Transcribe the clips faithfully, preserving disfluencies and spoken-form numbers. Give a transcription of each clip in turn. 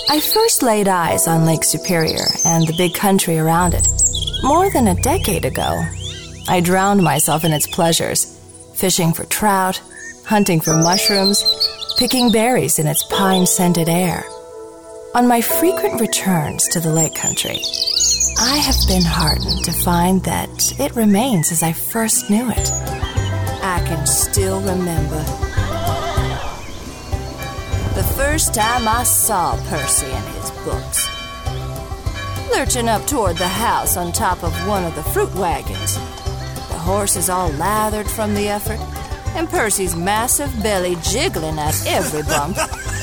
I first laid eyes on Lake Superior and the big country around it more than a decade ago. I drowned myself in its pleasures, fishing for trout, hunting for mushrooms, picking berries in its pine-scented air. On my frequent returns to the lake country, I have been heartened to find that it remains as I first knew it. I can still remember the first time I saw Percy and his books, lurching up toward the house on top of one of the fruit wagons. The horses all lathered from the effort, and Percy's massive belly jiggling at every bump.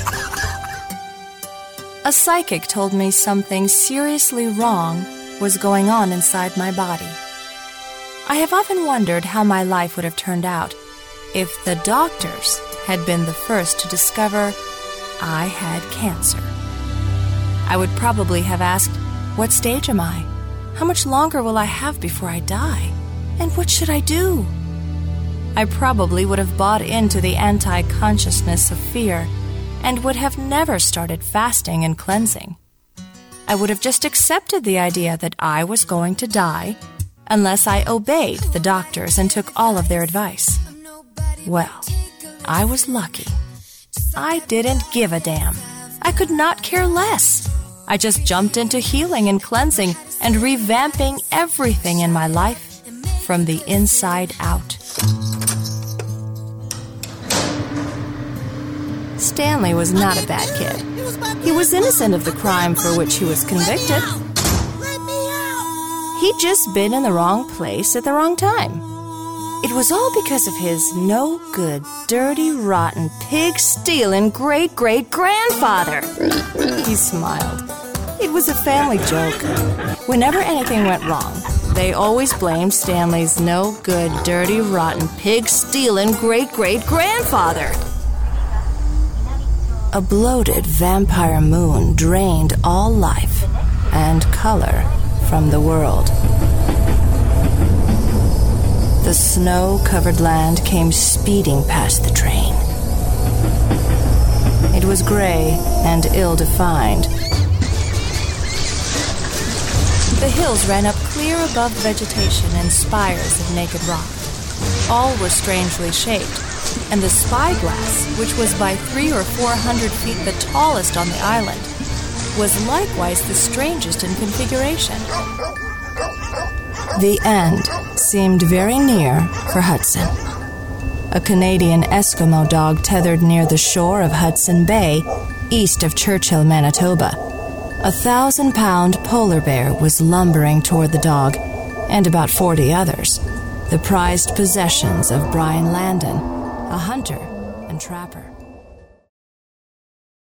A psychic told me something seriously wrong was going on inside my body. I have often wondered how my life would have turned out if the doctors had been the first to discover I had cancer. I would probably have asked, what stage am I? How much longer will I have before I die? And what should I do? I probably would have bought into the anti-consciousness of fear and would have never started fasting and cleansing. I would have just accepted the idea that I was going to die unless I obeyed the doctors and took all of their advice. Well, I was lucky. I didn't give a damn. I could not care less. I just jumped into healing and cleansing and revamping everything in my life from the inside out. Stanley was not a bad kid. He was innocent of the crime for which he was convicted. He'd just been in the wrong place at the wrong time. It was all because of his no-good, dirty, rotten, pig-stealing great-great-grandfather. He smiled. It was a family joke. Whenever anything went wrong, they always blamed Stanley's no-good, dirty, rotten, pig-stealing great-great-grandfather. A bloated vampire moon drained all life and color from the world. The snow-covered land came speeding past the train. It was gray and ill-defined. The hills ran up clear above vegetation and spires of naked rock. All were strangely shaped, and the spyglass, which was by three or four hundred feet the tallest on the island, was likewise the strangest in configuration. The end seemed very near for Hudson. A Canadian Eskimo dog tethered near the shore of Hudson Bay, east of Churchill, Manitoba. A thousand-pound polar bear was lumbering toward the dog, and about forty others, the prized possessions of Brian Landon, a hunter and trapper.